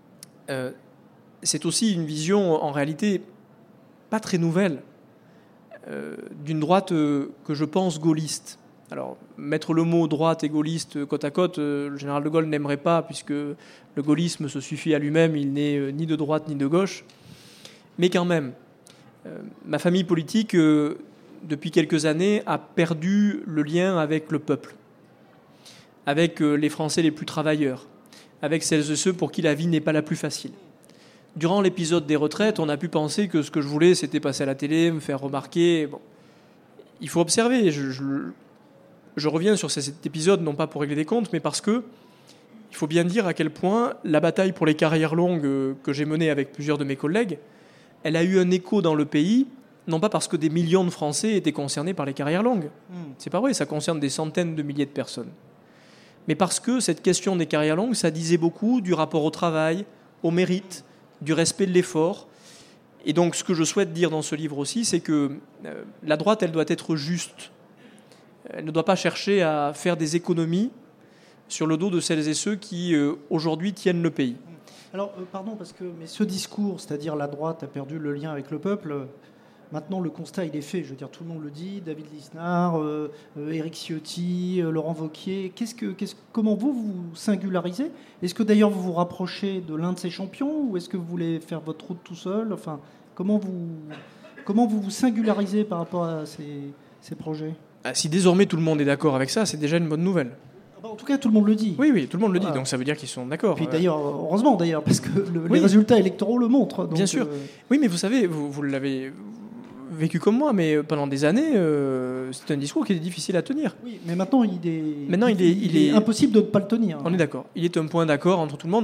c'est aussi une vision, en réalité, pas très nouvelle, d'une droite que je pense gaulliste. Alors, mettre le mot droite et gaulliste côte à côte, le général de Gaulle n'aimerait pas, puisque le gaullisme se suffit à lui-même, il n'est ni de droite ni de gauche. Mais quand même, ma famille politique, depuis quelques années, a perdu le lien avec le peuple, avec les Français les plus travailleurs, avec celles et ceux pour qui la vie n'est pas la plus facile. Durant l'épisode des retraites, on a pu penser que ce que je voulais, c'était passer à la télé, me faire remarquer. Bon, il faut observer. Je reviens sur cet épisode, non pas pour régler des comptes, mais parce que il faut bien dire à quel point la bataille pour les carrières longues que j'ai menée avec plusieurs de mes collègues, elle a eu un écho dans le pays, non pas parce que des millions de Français étaient concernés par les carrières longues. C'est pas vrai, ça concerne des centaines de milliers de personnes. Mais parce que cette question des carrières longues, ça disait beaucoup du rapport au travail, au mérite, du respect de l'effort. Et donc, ce que je souhaite dire dans ce livre aussi, c'est que la droite, elle doit être juste. Elle ne doit pas chercher à faire des économies sur le dos de celles et ceux qui, aujourd'hui, tiennent le pays. Alors, pardon, mais ce discours, c'est-à-dire la droite a perdu le lien avec le peuple, maintenant le constat il est fait, je veux dire, tout le monde le dit, David Lisnard, Éric Ciotti, Laurent Wauquiez, comment vous singularisez? Est-ce que d'ailleurs vous vous rapprochez de l'un de ces champions, ou est-ce que vous voulez faire votre route tout seul? Enfin, comment vous singularisez par rapport à ces projets? Si désormais tout le monde est d'accord avec ça, c'est déjà une bonne nouvelle. En tout cas, tout le monde le dit. Oui, tout le monde le dit, Voilà. donc ça veut dire qu'ils sont d'accord. Puis d'ailleurs, heureusement d'ailleurs, parce que les résultats électoraux le montrent. Donc, bien sûr. Oui, mais vous savez, vous l'avez vécu comme moi, mais pendant des années, c'est un discours qui est difficile à tenir. Oui, mais maintenant, il est impossible de ne pas le tenir. On est d'accord. Il est un point d'accord entre tout le monde.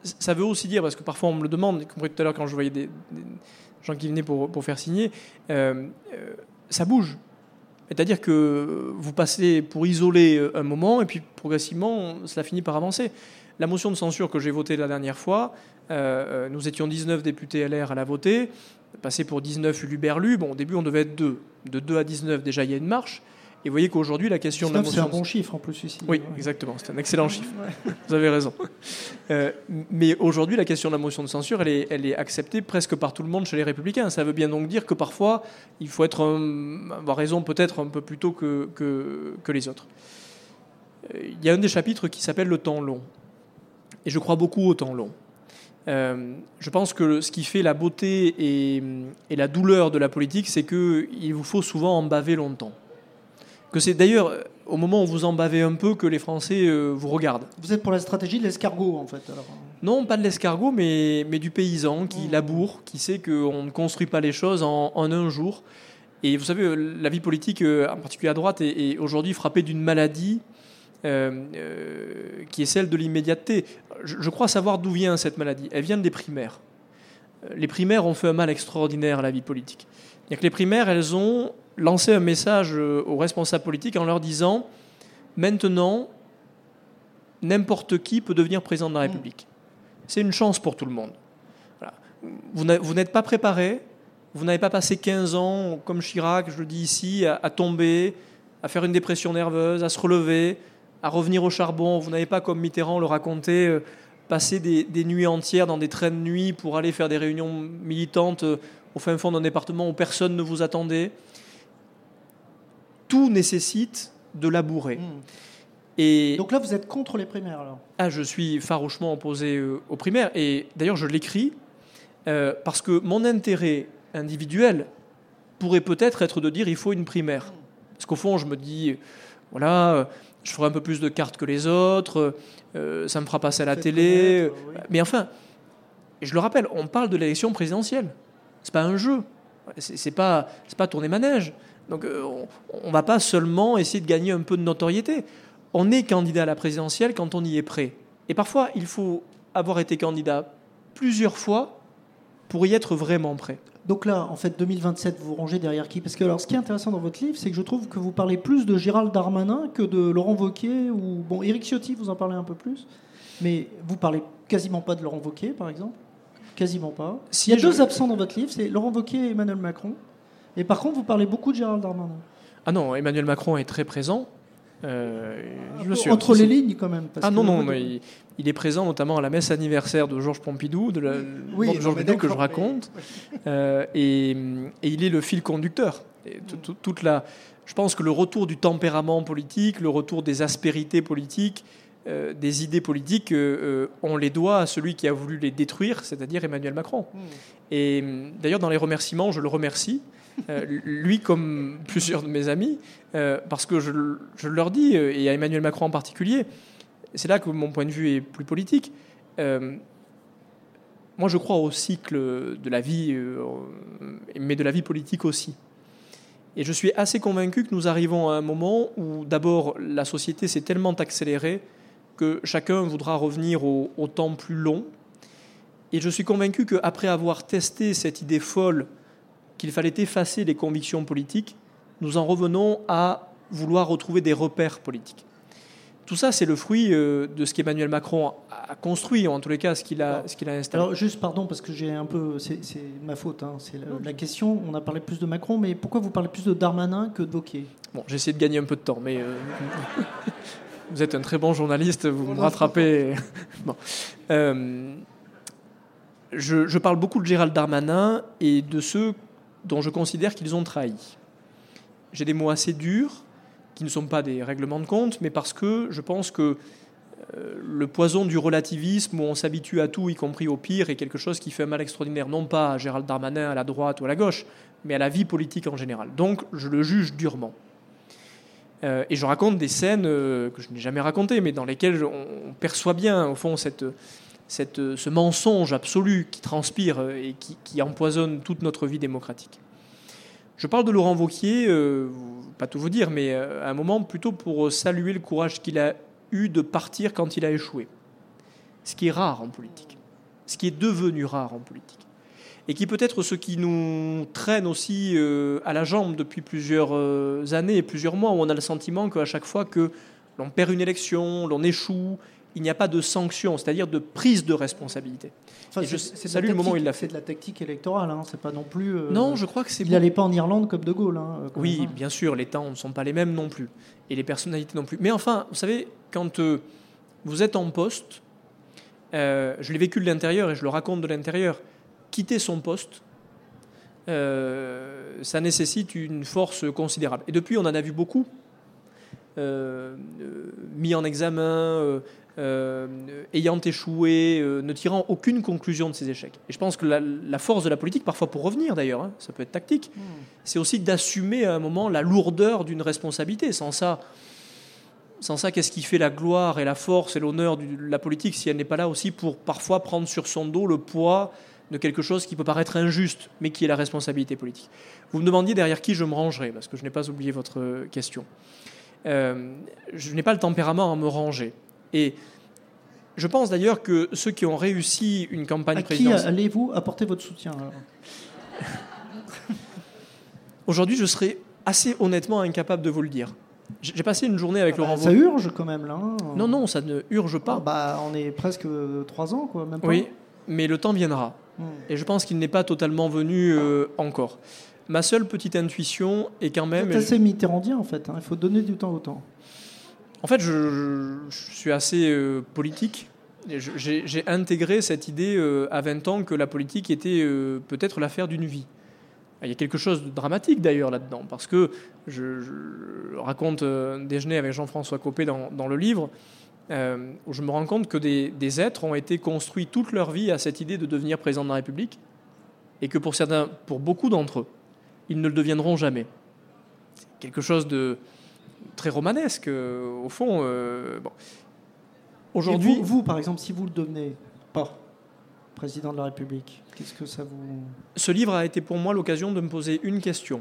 ça veut aussi dire, parce que parfois on me le demande, y compris tout à l'heure quand je voyais des gens qui venaient pour faire signer, ça bouge. C'est-à-dire que vous passez pour isoler un moment et puis progressivement, cela finit par avancer. La motion de censure que j'ai votée la dernière fois, nous étions 19 députés LR à la voter, passé pour 19 Uluberlu. Bon, au début, on devait être 2. De 2 à 19, déjà, il y a une marche. Et vous voyez qu'aujourd'hui, la question 19, de la motion... c'est un bon chiffre en plus ici. Oui, exactement. C'est un excellent chiffre. Vous avez raison. Mais aujourd'hui, la question de la motion de censure, elle est acceptée presque par tout le monde chez les Républicains. Ça veut bien donc dire que parfois, il faut avoir raison peut-être un peu plus tôt que les autres. Il y a un des chapitres qui s'appelle le temps long. Et je crois beaucoup au temps long. Je pense que ce qui fait la beauté et la douleur de la politique, c'est qu'il vous faut souvent en baver longtemps. Que c'est d'ailleurs au moment où vous en bavez un peu que les Français vous regardent. Vous êtes pour la stratégie de l'escargot, en fait, alors. Non, pas de l'escargot, mais du paysan qui laboure, qui sait qu'on ne construit pas les choses en un jour. Et vous savez, la vie politique, en particulier à droite, est aujourd'hui frappée d'une maladie qui est celle de l'immédiateté. Je crois savoir d'où vient cette maladie. Elle vient des primaires. Les primaires ont fait un mal extraordinaire à la vie politique. C'est-à-dire que les primaires, elles ont lancé un message aux responsables politiques en leur disant « Maintenant, n'importe qui peut devenir président de la République. C'est une chance pour tout le monde. Voilà. Vous n'êtes pas préparé, vous n'avez pas passé 15 ans, comme Chirac, je le dis ici, à tomber, à faire une dépression nerveuse, à se relever, à revenir au charbon. Vous n'avez pas, comme Mitterrand le racontait, passé des nuits entières dans des trains de nuit pour aller faire des réunions militantes au fin fond d'un département où personne ne vous attendait. Tout nécessite de labourer. Et donc là, vous êtes contre les primaires, alors? Je suis farouchement opposé aux primaires. Et d'ailleurs, je l'écris parce que mon intérêt individuel pourrait peut-être être de dire il faut une primaire. Parce qu'au fond, je me dis, voilà, je ferai un peu plus de cartes que les autres, ça me fera passer à la télé. Oui. Mais enfin, je le rappelle, on parle de l'élection présidentielle. C'est pas un jeu. C'est pas tourner manège. Donc on ne va pas seulement essayer de gagner un peu de notoriété. On est candidat à la présidentielle quand on y est prêt. Et parfois, il faut avoir été candidat plusieurs fois pour y être vraiment prêt. Donc là, en fait, 2027, vous rangez derrière qui? Parce que alors, ce qui est intéressant dans votre livre, c'est que je trouve que vous parlez plus de Gérald Darmanin que de Laurent Wauquiez ou bon, Éric Ciotti, vous en parlez un peu plus, mais vous parlez quasiment pas de Laurent Wauquiez, par exemple, quasiment pas. Il y a deux absents dans votre livre, c'est Laurent Wauquiez et Emmanuel Macron. Et par contre, vous parlez beaucoup de Gérald Darmanin. Ah non, Emmanuel Macron est très présent. Entre les lignes, quand même. Parce mais il est présent notamment à la messe anniversaire de Georges Pompidou, de Georges Pompidou que je raconte, et il est le fil conducteur. Et je pense que le retour du tempérament politique, le retour des aspérités politiques, des idées politiques, on les doit à celui qui a voulu les détruire, c'est-à-dire Emmanuel Macron. Et d'ailleurs, dans les remerciements, je le remercie. Lui comme plusieurs de mes amis, parce que je leur dis, et à Emmanuel Macron en particulier, c'est là que mon point de vue est plus politique. Moi, je crois au cycle de la vie, mais de la vie politique aussi. Et je suis assez convaincu que nous arrivons à un moment où, d'abord, la société s'est tellement accélérée que chacun voudra revenir au temps plus long. Et je suis convaincu qu'après avoir testé cette idée folle qu'il fallait effacer les convictions politiques, nous en revenons à vouloir retrouver des repères politiques. Tout ça, c'est le fruit de ce qu'Emmanuel Macron a construit, ou en tous les cas, ce qu'il a installé. Alors, juste, pardon, parce que j'ai un peu... C'est ma faute, hein, c'est la question. On a parlé plus de Macron, mais pourquoi vous parlez plus de Darmanin que de Wauquiez? Bon, j'essaie de gagner un peu de temps, mais... vous êtes un très bon journaliste, vous me rattrapez. Bon. Je parle beaucoup de Gérald Darmanin et de ceux dont je considère qu'ils ont trahi. J'ai des mots assez durs, qui ne sont pas des règlements de compte, mais parce que je pense que le poison du relativisme, où on s'habitue à tout, y compris au pire, est quelque chose qui fait un mal extraordinaire, non pas à Gérald Darmanin, à la droite ou à la gauche, mais à la vie politique en général. Donc, je le juge durement. Et je raconte des scènes que je n'ai jamais racontées, mais dans lesquelles on perçoit bien, au fond, ce mensonge absolu qui transpire et qui empoisonne toute notre vie démocratique. Je parle de Laurent Wauquiez, pas tout vous dire, mais à un moment plutôt pour saluer le courage qu'il a eu de partir quand il a échoué. Ce qui est rare en politique. ce qui est devenu rare en politique. Et qui peut être ce qui nous traîne aussi à la jambe depuis plusieurs années et plusieurs mois, où on a le sentiment qu'à chaque fois que l'on perd une élection, l'on échoue, il n'y a pas de sanction, c'est-à-dire de prise de responsabilité. Enfin, je salue le moment où il l'a fait. C'est de la tactique électorale, hein. C'est pas non plus... Non, je crois que c'est... Il n'allait pas en Irlande comme De Gaulle. Hein, oui, bien sûr, les temps ne sont pas les mêmes non plus, et les personnalités non plus. Mais enfin, vous savez, quand vous êtes en poste, je l'ai vécu de l'intérieur et je le raconte de l'intérieur, quitter son poste, ça nécessite une force considérable. Et depuis, on en a vu beaucoup mis en examen, ayant échoué, ne tirant aucune conclusion de ces échecs. Et je pense que la force de la politique, parfois pour revenir d'ailleurs, hein, ça peut être tactique, c'est aussi d'assumer à un moment la lourdeur d'une responsabilité. Sans ça, qu'est-ce qui fait la gloire et la force et l'honneur de la politique si elle n'est pas là aussi pour parfois prendre sur son dos le poids de quelque chose qui peut paraître injuste, mais qui est la responsabilité politique. Vous me demandiez derrière qui je me rangerais, parce que je n'ai pas oublié votre question. Je n'ai pas le tempérament à me ranger. Et je pense d'ailleurs que ceux qui ont réussi une campagne présidentielle... À qui allez-vous apporter votre soutien alors ? Aujourd'hui, je serais assez honnêtement incapable de vous le dire. J'ai passé une journée avec Laurent Wauquiez. Ça urge quand même, là. Hein. Non, ça ne urge pas. On est presque 3 ans, quoi, même pas. Oui, mais le temps viendra. Et je pense qu'il n'est pas totalement venu encore. Ma seule petite intuition est quand même... C'est assez mitterrandien, en fait. Hein. Il faut donner du temps au temps. En fait, je suis assez politique. J'ai intégré cette idée à 20 ans que la politique était peut-être l'affaire d'une vie. Il y a quelque chose de dramatique d'ailleurs là-dedans, parce que je raconte un déjeuner avec Jean-François Copé dans le livre, où je me rends compte que des êtres ont été construits toute leur vie à cette idée de devenir président de la République, et que pour beaucoup d'entre eux, ils ne le deviendront jamais. C'est quelque chose de très romanesque, au fond. Bon. Aujourd'hui, vous, par exemple, si vous le devenez pas président de la République, qu'est-ce que ça vous... Ce livre a été pour moi l'occasion de me poser une question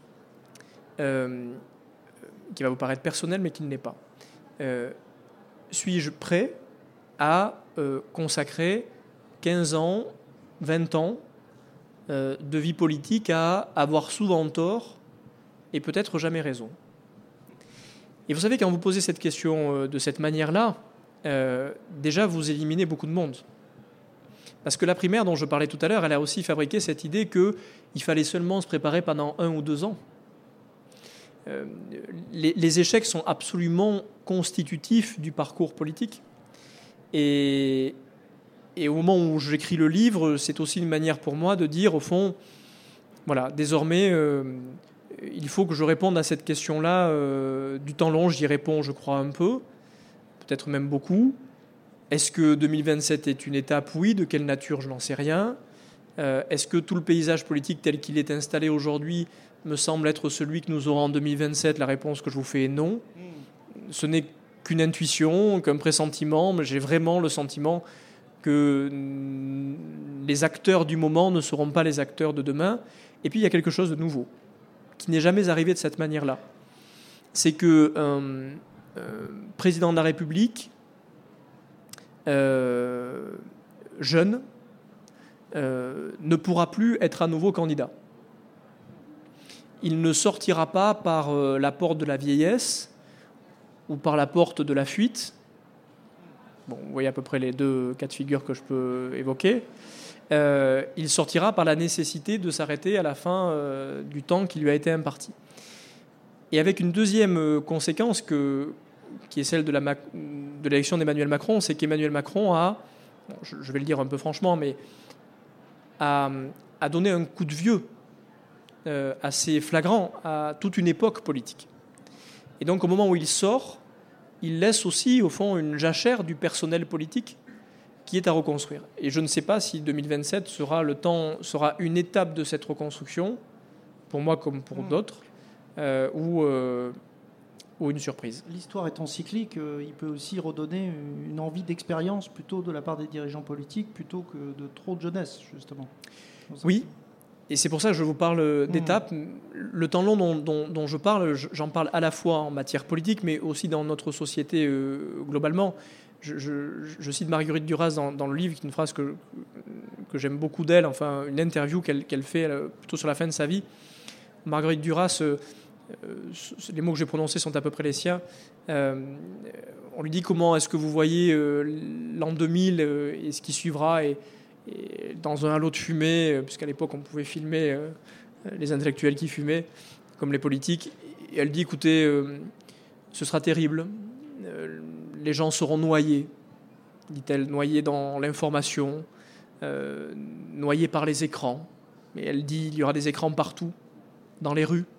qui va vous paraître personnelle, mais qui ne l'est pas. Suis-je prêt à consacrer 15 ans, 20 ans de vie politique à avoir souvent tort et peut-être jamais raison? Et vous savez, quand vous posez cette question de cette manière-là, déjà vous éliminez beaucoup de monde. Parce que la primaire dont je parlais tout à l'heure, elle a aussi fabriqué cette idée qu'il fallait seulement se préparer pendant 1 ou 2 ans. Les échecs sont absolument constitutifs du parcours politique. Et au moment où j'écris le livre, c'est aussi une manière pour moi de dire, au fond, voilà, désormais, il faut que je réponde à cette question-là. Du temps long, j'y réponds, je crois, un peu, peut-être même beaucoup. Est-ce que 2027 est une étape? Oui. De quelle nature? Je n'en sais rien. Est-ce que tout le paysage politique tel qu'il est installé aujourd'hui me semble être celui que nous aurons en 2027? La réponse que je vous fais est non. Ce n'est qu'une intuition, qu'un pressentiment, mais j'ai vraiment le sentiment que les acteurs du moment ne seront pas les acteurs de demain. Et puis il y a quelque chose de nouveau, qui n'est jamais arrivé de cette manière-là. C'est qu'un président de la République, jeune, ne pourra plus être à nouveau candidat. Il ne sortira pas par la porte de la vieillesse ou par la porte de la fuite. Bon, vous voyez à peu près les 2 cas de figure que je peux évoquer. Il sortira par la nécessité de s'arrêter à la fin du temps qui lui a été imparti. Et avec une deuxième conséquence qui est celle de l'élection d'Emmanuel Macron, c'est qu'Emmanuel Macron a, je vais le dire un peu franchement, mais a donné un coup de vieux assez flagrant à toute une époque politique. Et donc au moment où il sort, il laisse aussi au fond une jachère du personnel politique qui est à reconstruire. Et je ne sais pas si 2027 sera une étape de cette reconstruction, pour moi comme pour d'autres, ou une surprise. L'histoire étant cyclique, il peut aussi redonner une envie d'expérience plutôt de la part des dirigeants politiques plutôt que de trop de jeunesse, justement. Oui, et c'est pour ça que je vous parle d'étapes. Le temps long dont je parle, j'en parle à la fois en matière politique, mais aussi dans notre société globalement. Je cite Marguerite Duras dans le livre, qui est une phrase que j'aime beaucoup d'elle, enfin une interview qu'elle fait plutôt sur la fin de sa vie. Marguerite Duras, les mots que j'ai prononcés sont à peu près les siens. On lui dit comment est-ce que vous voyez l'an 2000 et ce qui suivra, et dans un halo de fumée, puisqu'à l'époque on pouvait filmer les intellectuels qui fumaient, comme les politiques. Et elle dit, écoutez, ce sera terrible. Les gens seront noyés, dit-elle, noyés dans l'information, noyés par les écrans. Mais elle dit, il y aura des écrans partout, dans les rues,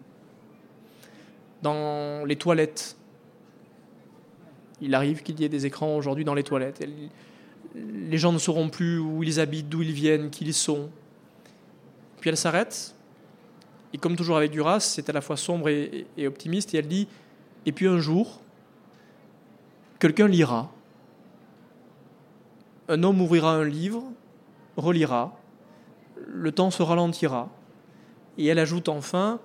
dans les toilettes. Il arrive qu'il y ait des écrans aujourd'hui dans les toilettes. Les gens ne sauront plus où ils habitent, d'où ils viennent, qui ils sont. Puis elle s'arrête, et comme toujours avec Duras, c'est à la fois sombre et optimiste, et elle dit, et puis un jour, quelqu'un lira. Un homme ouvrira un livre, relira, le temps se ralentira. Et elle ajoute enfin,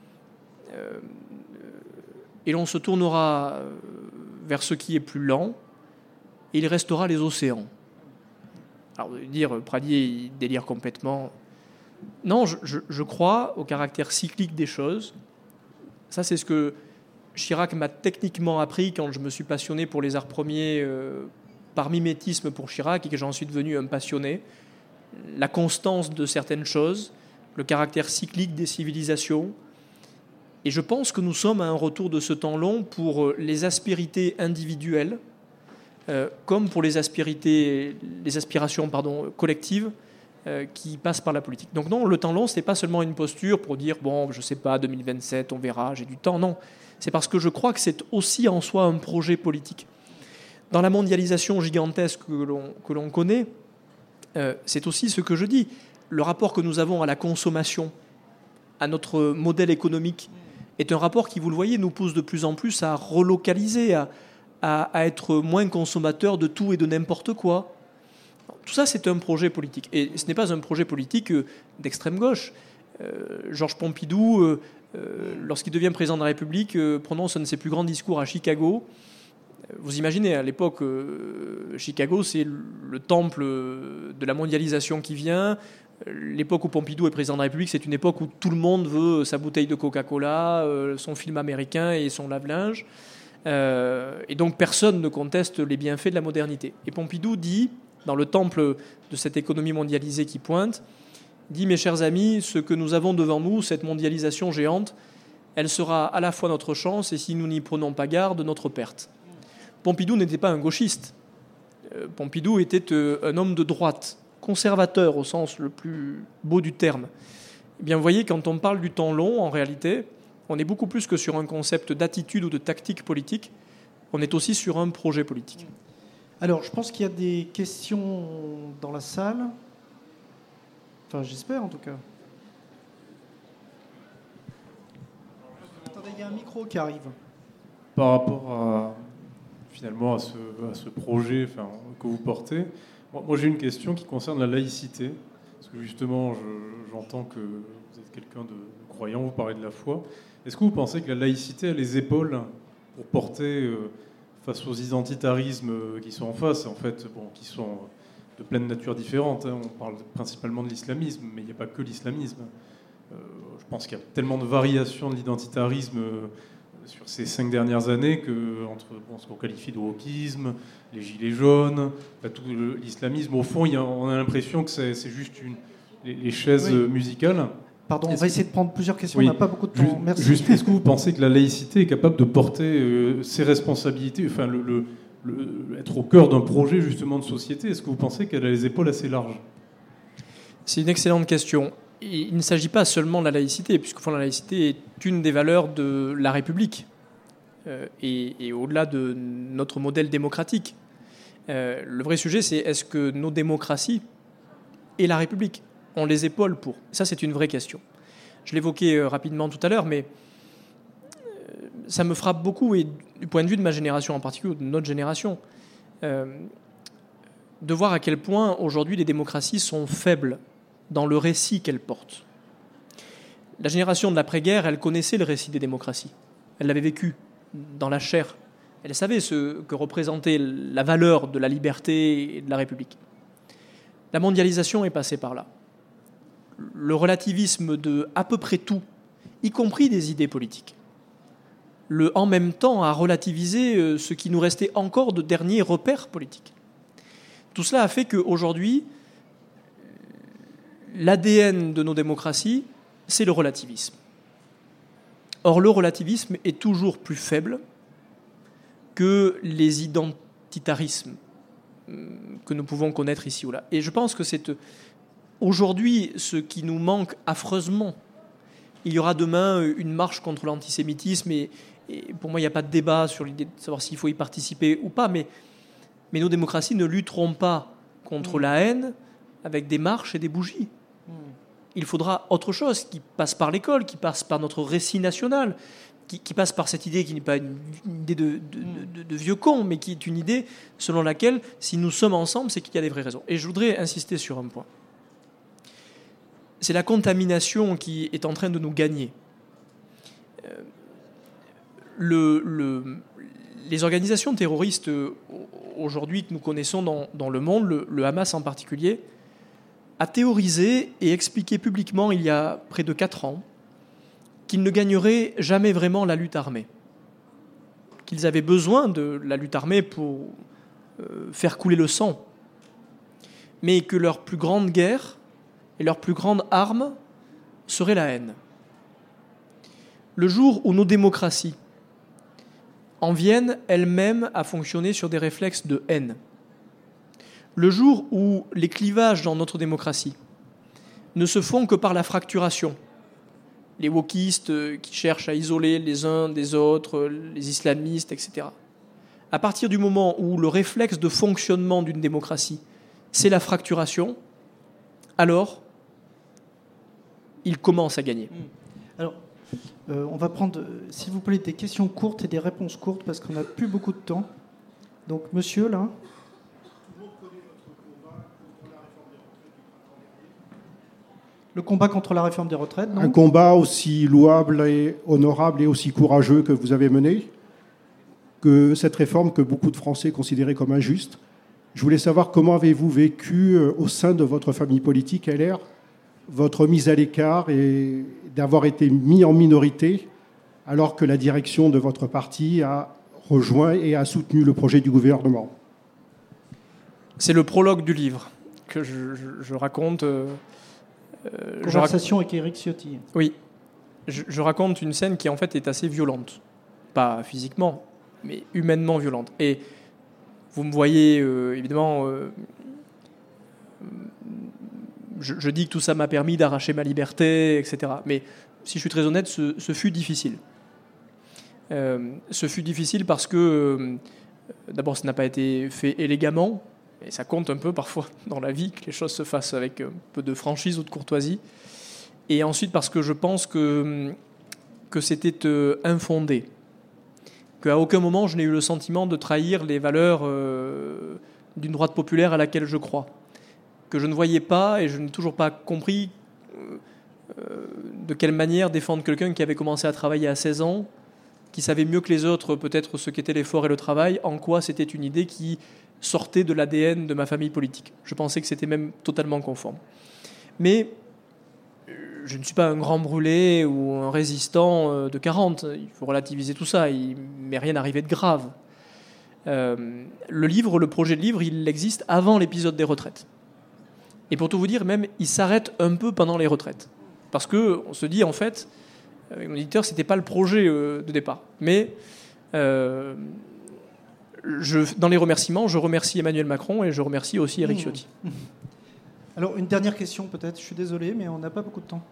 et l'on se tournera vers ce qui est plus lent, et il restera les océans. Alors, vous allez dire, Pradier, il délire complètement. Non, je crois au caractère cyclique des choses. Ça, c'est ce que Chirac m'a techniquement appris quand je me suis passionné pour les arts premiers par mimétisme pour Chirac, et que j'en suis devenu un passionné. La constance de certaines choses, le caractère cyclique des civilisations. Et je pense que nous sommes à un retour de ce temps long pour les aspérités individuelles, comme pour les aspirations collectives qui passent par la politique. Donc non, le temps long, ce n'est pas seulement une posture pour dire, bon, je ne sais pas, 2027, on verra, j'ai du temps. Non, c'est parce que je crois que c'est aussi en soi un projet politique. Dans la mondialisation gigantesque que l'on connaît, c'est aussi ce que je dis. Le rapport que nous avons à la consommation, à notre modèle économique, est un rapport qui, vous le voyez, nous pousse de plus en plus à relocaliser, à être moins consommateurs de tout et de n'importe quoi. Tout ça, c'est un projet politique. Et ce n'est pas un projet politique d'extrême gauche. Georges Pompidou, lorsqu'il devient président de la République, prononce un de ses plus grands discours à Chicago. Vous imaginez, à l'époque, Chicago, c'est le temple de la mondialisation qui vient. L'époque où Pompidou est président de la République, c'est une époque où tout le monde veut sa bouteille de Coca-Cola, son film américain et son lave-linge. Et donc personne ne conteste les bienfaits de la modernité. Et Pompidou dit, dans le temple de cette économie mondialisée qui pointe, dit, mes chers amis, ce que nous avons devant nous, cette mondialisation géante, elle sera à la fois notre chance et, si nous n'y prenons pas garde, notre perte. Pompidou n'était pas un gauchiste. Pompidou était un homme de droite, conservateur au sens le plus beau du terme. Eh bien, vous voyez, quand on parle du temps long, en réalité, on est beaucoup plus que sur un concept d'attitude ou de tactique politique, on est aussi sur un projet politique. Alors, je pense qu'il y a des questions dans la salle. Enfin, j'espère en tout cas. Attendez, il y a un micro qui arrive. Par rapport finalement à ce projet que vous portez, moi j'ai une question qui concerne la laïcité. Parce que justement, j'entends que vous êtes quelqu'un de croyant, vous parlez de la foi. Est-ce que vous pensez que la laïcité a les épaules pour porter face aux identitarismes qui sont en face, en fait, qui sont de pleine nature différente, hein. On parle principalement de l'islamisme, mais il n'y a pas que l'islamisme. Je pense qu'il y a tellement de variations de l'identitarisme sur ces 5 dernières années entre ce qu'on qualifie de wokisme, les gilets jaunes, tout l'islamisme. Au fond, on a l'impression que c'est juste les chaises musicales. Pardon, on va essayer de prendre plusieurs questions, oui. On n'a pas beaucoup de temps. Merci. Juste, est-ce que vous pensez que la laïcité est capable de porter ses responsabilités, être au cœur d'un projet justement de société? Est-ce que vous pensez qu'elle a les épaules assez larges? C'est une excellente question. Il ne s'agit pas seulement de la laïcité, puisque la laïcité est une des valeurs de la République et au-delà de notre modèle démocratique. Le vrai sujet, c'est est-ce que nos démocraties et la République ont les épaules pour? Ça, c'est une vraie question. Je l'évoquais rapidement tout à l'heure, mais ça me frappe beaucoup, et du point de vue de ma génération en particulier, ou de notre génération, de voir à quel point aujourd'hui les démocraties sont faibles dans le récit qu'elles portent. La génération de l'après-guerre, elle connaissait le récit des démocraties. Elle l'avait vécu dans la chair. Elle savait ce que représentait la valeur de la liberté et de la République. La mondialisation est passée par là. Le relativisme de à peu près tout, y compris des idées politiques. Le en même temps a relativisé ce qui nous restait encore de derniers repères politiques. Tout cela a fait qu'aujourd'hui, l'ADN de nos démocraties, c'est le relativisme. Or, le relativisme est toujours plus faible que les identitarismes que nous pouvons connaître ici ou là. Et je pense que c'est aujourd'hui ce qui nous manque affreusement. Il y aura demain une marche contre l'antisémitisme et pour moi, il n'y a pas de débat sur l'idée de savoir s'il faut y participer ou pas, mais nos démocraties ne lutteront pas contre la haine avec des marches et des bougies. Il faudra autre chose qui passe par l'école, qui passe par notre récit national, qui passe par cette idée qui n'est pas une idée de vieux con, mais qui est une idée selon laquelle, si nous sommes ensemble, c'est qu'il y a des vraies raisons. Et je voudrais insister sur un point. C'est la contamination qui est en train de nous gagner. Les organisations terroristes aujourd'hui que nous connaissons dans le monde, le Hamas en particulier, a théorisé et expliqué publiquement il y a près de 4 ans qu'ils ne gagneraient jamais vraiment la lutte armée, qu'ils avaient besoin de la lutte armée pour faire couler le sang, mais que leur plus grande guerre et leur plus grande arme serait la haine. Le jour où nos démocraties en viennent elles-mêmes à fonctionner sur des réflexes de haine, le jour où les clivages dans notre démocratie ne se font que par la fracturation, les wokistes qui cherchent à isoler les uns des autres, les islamistes, etc. À partir du moment où le réflexe de fonctionnement d'une démocratie, c'est la fracturation, alors il commence à gagner. Alors, on va prendre, s'il vous plaît, des questions courtes et des réponses courtes parce qu'on n'a plus beaucoup de temps. Donc, monsieur, là. Le combat contre la réforme des retraites, non ? Un combat aussi louable et honorable et aussi courageux que vous avez mené, que cette réforme que beaucoup de Français considéraient comme injuste. Je voulais savoir comment avez-vous vécu au sein de votre famille politique LR votre mise à l'écart et d'avoir été mis en minorité alors que la direction de votre parti a rejoint et a soutenu le projet du gouvernement. C'est le prologue du livre que je raconte. Conversation avec Éric Ciotti. Oui. Je raconte une scène qui en fait est assez violente. Pas physiquement, mais humainement violente. Et vous me voyez, évidemment, je dis que tout ça m'a permis d'arracher ma liberté, etc. Mais si je suis très honnête, ce fut difficile. Ce fut difficile parce que, d'abord, ça n'a pas été fait élégamment. Et ça compte un peu parfois dans la vie que les choses se fassent avec un peu de franchise ou de courtoisie. Et ensuite parce que je pense que c'était infondé. Qu'à aucun moment je n'ai eu le sentiment de trahir les valeurs d'une droite populaire à laquelle je crois. Que je ne voyais pas et je n'ai toujours pas compris de quelle manière défendre quelqu'un qui avait commencé à travailler à 16 ans, qui savait mieux que les autres peut-être ce qu'était l'effort et le travail, en quoi c'était une idée qui sortait de l'ADN de ma famille politique. Je pensais que c'était même totalement conforme. Mais je ne suis pas un grand brûlé ou un résistant de 40. Il faut relativiser tout ça. Il m'est rien arrivé de grave. Le projet de livre, il existe avant l'épisode des retraites. Et pour tout vous dire, même, il s'arrête un peu pendant les retraites. Parce qu'on se dit, en fait, avec mon éditeur, ce n'était pas le projet de départ. Mais dans les remerciements, je remercie Emmanuel Macron et je remercie aussi Éric Ciotti. Alors, une dernière question peut-être. Je suis désolé, mais on n'a pas beaucoup de temps.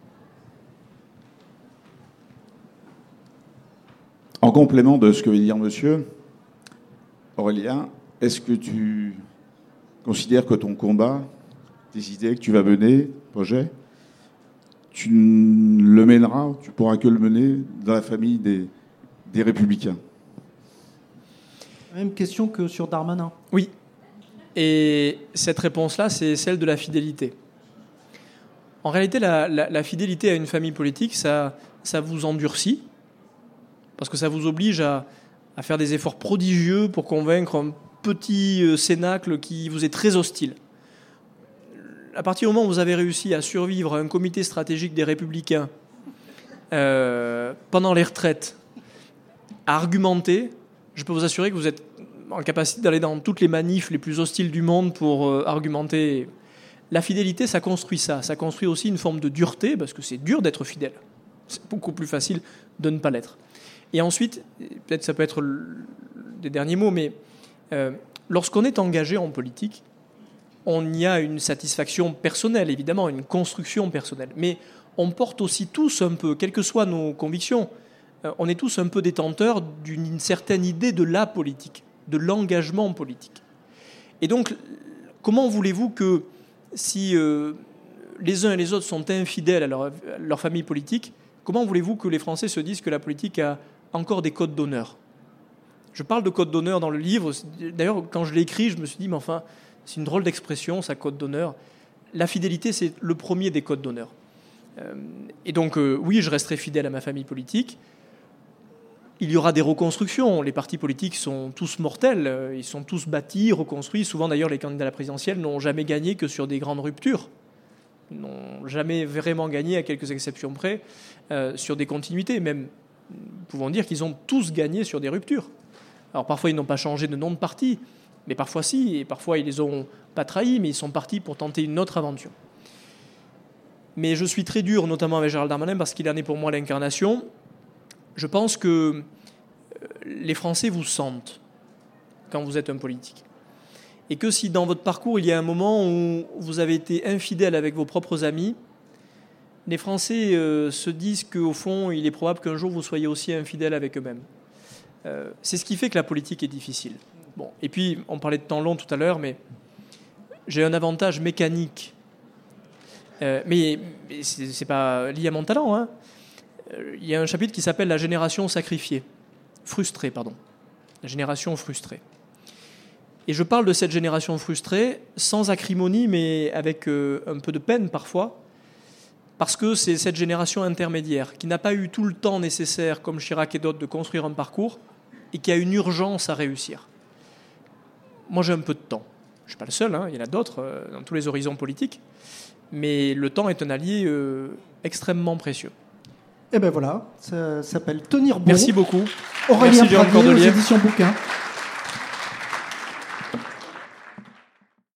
En complément de ce que veut dire monsieur, Aurélien, est-ce que tu considères que ton combat, tes idées que tu vas mener, projet, tu le mèneras, tu pourras que le mener dans la famille des Républicains ? Même question que sur Darmanin. Oui. Et cette réponse-là, c'est celle de la fidélité. En réalité, la fidélité à une famille politique, ça vous endurcit, parce que ça vous oblige à à faire des efforts prodigieux pour convaincre un petit cénacle qui vous est très hostile. À partir du moment où vous avez réussi à survivre à un comité stratégique des Républicains pendant les retraites, à argumenter, je peux vous assurer que vous êtes en capacité d'aller dans toutes les manifs les plus hostiles du monde pour argumenter. La fidélité, ça construit ça. Ça construit aussi une forme de dureté, parce que c'est dur d'être fidèle. C'est beaucoup plus facile de ne pas l'être. Et ensuite, peut-être ça peut être des derniers mots, mais lorsqu'on est engagé en politique, on y a une satisfaction personnelle, évidemment, une construction personnelle. Mais on porte aussi tous un peu, quelles que soient nos convictions, on est tous un peu détenteurs d'une certaine idée de la politique, de l'engagement politique. Et donc, comment voulez-vous que, si les uns et les autres sont infidèles à leur famille politique, comment voulez-vous que les Français se disent que la politique a encore des codes d'honneur ? Je parle de code d'honneur dans le livre. D'ailleurs, quand je l'ai écrit, je me suis dit, mais enfin, c'est une drôle d'expression, ça, code d'honneur. La fidélité, c'est le premier des codes d'honneur. Et donc, oui, je resterai fidèle à ma famille politique. Il y aura des reconstructions. Les partis politiques sont tous mortels. Ils sont tous bâtis, reconstruits. Souvent, d'ailleurs, les candidats à la présidentielle n'ont jamais gagné que sur des grandes ruptures. Ils n'ont jamais vraiment gagné, à quelques exceptions près, sur des continuités. Même, nous pouvons dire qu'ils ont tous gagné sur des ruptures. Alors, parfois, ils n'ont pas changé de nom de parti. Mais parfois, si. Et parfois, ils les ont pas trahis, mais ils sont partis pour tenter une autre aventure. Mais je suis très dur, notamment avec Gérald Darmanin, parce qu'il en est pour moi l'incarnation. Je pense que les Français vous sentent quand vous êtes un politique. Et que si dans votre parcours, il y a un moment où vous avez été infidèle avec vos propres amis, les Français se disent qu'au fond, il est probable qu'un jour, vous soyez aussi infidèle avec eux-mêmes. C'est ce qui fait que la politique est difficile. Bon. Et puis, on parlait de temps long tout à l'heure, mais j'ai un avantage mécanique. Mais c'est pas lié à mon talent, hein. Il y a un chapitre qui s'appelle la génération sacrifiée. Frustrée, pardon. La génération frustrée. Et je parle de cette génération frustrée sans acrimonie, mais avec un peu de peine parfois, parce que c'est cette génération intermédiaire qui n'a pas eu tout le temps nécessaire, comme Chirac et d'autres, de construire un parcours et qui a une urgence à réussir. Moi, j'ai un peu de temps. Je ne suis pas le seul, hein, il y en a d'autres dans tous les horizons politiques. Mais le temps est un allié extrêmement précieux. Et ben voilà, ça s'appelle Tenir bon. Merci beaucoup. Aurélien Merci, Jérôme Pradier, aux Cordelier. éditions Bouquin.